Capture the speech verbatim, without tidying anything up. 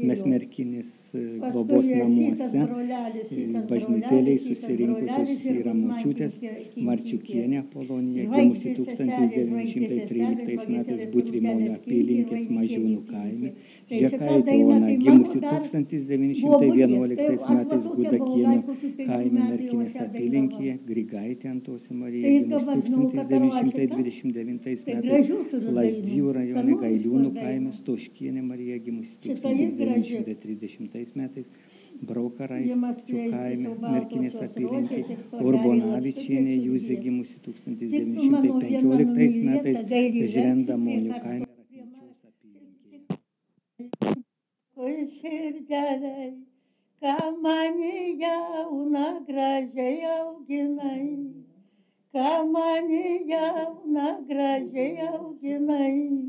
mes merkinės globos namuose, bažnytėliai susirinkusios yra močiutės Marčiukienė Apolonija, gimusi tūkstantis devyni šimtai tryliktais metais Butrimonių apylinkės Mažiūnų kaime, Žekaitė Ona, gimusi tūkstantis devyni šimtai vienuoliktais metais Gudakienio kaime Merkinės apylinkėje, Grigaitė Antosė Marija, gimusi tūkstantis devyni šimtai dvidešimt devintais metais Lazdijų rajone Gailiūnų kaime, Stoškienė Marija, gimusi tūkstantis devyni šimtai trisdešimtais metais Braukaraiščių kaime, Merkinės apylinkėje, Urbonavičienė Juzė, gimusi tūkstantis devyni šimtai penkioliktais metais Žrendamonių kaime, Rakminčiaus apylinkėje. Oi širdeliai, ką mane jauna gražiai auginai, ką mane jauna gražiai auginai.